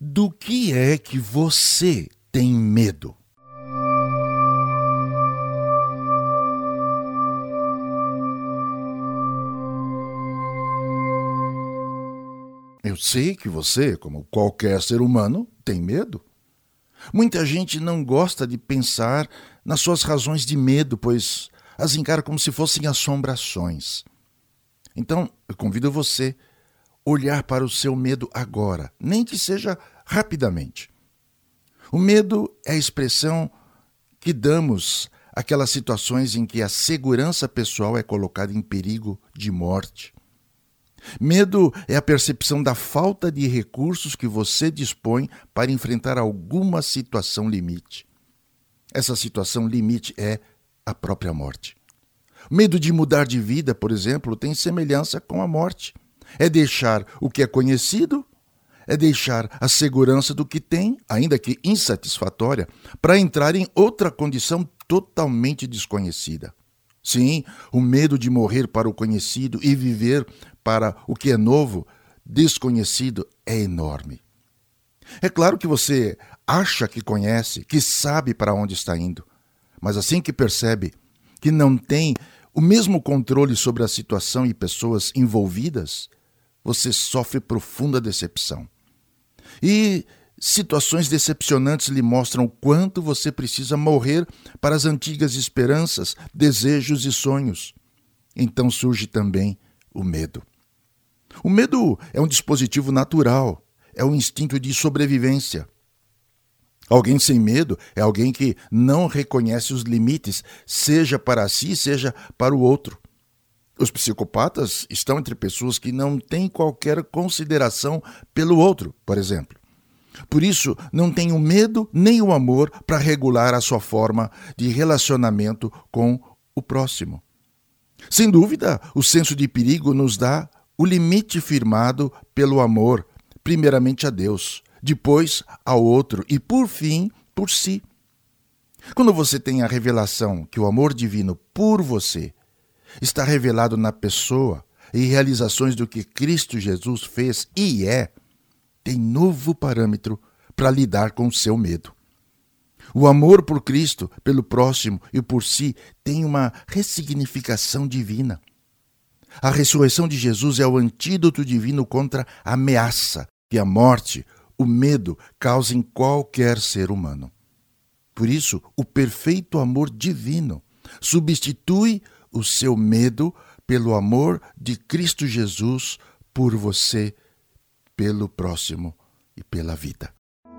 Do que é que você tem medo? Eu sei que você, como qualquer ser humano, tem medo. Muita gente não gosta de pensar nas suas razões de medo, pois as encara como se fossem assombrações. Então, eu convido você a olhar para o seu medo agora, nem que seja rapidamente. O medo é a expressão que damos àquelas situações em que a segurança pessoal é colocada em perigo de morte. Medo é a percepção da falta de recursos que você dispõe para enfrentar alguma situação limite. Essa situação limite é a própria morte. Medo de mudar de vida, por exemplo, tem semelhança com a morte. É deixar o que é conhecido, é deixar a segurança do que tem, ainda que insatisfatória, para entrar em outra condição totalmente desconhecida. Sim, o medo de morrer para o conhecido e viver para o que é novo, desconhecido, é enorme. É claro que você acha que conhece, que sabe para onde está indo, mas assim que percebe que não tem o mesmo controle sobre a situação e pessoas envolvidas, você sofre profunda decepção. E situações decepcionantes lhe mostram o quanto você precisa morrer para as antigas esperanças, desejos e sonhos. Então surge também o medo. O medo é um dispositivo natural, é um instinto de sobrevivência. Alguém sem medo é alguém que não reconhece os limites, seja para si, seja para o outro. Os psicopatas estão entre pessoas que não têm qualquer consideração pelo outro, por exemplo. Por isso, não têm o medo nem o amor para regular a sua forma de relacionamento com o próximo. Sem dúvida, o senso de perigo nos dá o limite firmado pelo amor, primeiramente a Deus, depois ao outro e, por fim, por si. Quando você tem a revelação que o amor divino por você está revelado na pessoa e realizações do que Cristo Jesus fez e é, tem novo parâmetro para lidar com o seu medo. O amor por Cristo, pelo próximo e por si tem uma ressignificação divina. A ressurreição de Jesus é o antídoto divino contra a ameaça que a morte, o medo, causa em qualquer ser humano. Por isso, o perfeito amor divino substitui o seu medo pelo amor de Cristo Jesus por você, pelo próximo e pela vida.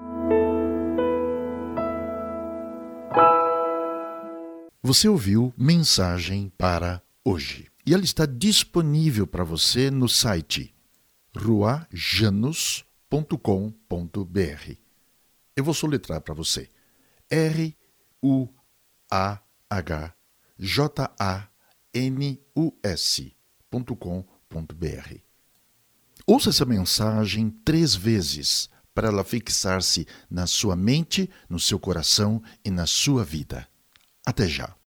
Você ouviu Mensagem para Hoje. E ela está disponível para você no site ruajanus.com.br. Eu vou soletrar para você. ruajanus.com.br. Ouça essa mensagem 3 vezes para ela fixar-se na sua mente, no seu coração e na sua vida. Até já.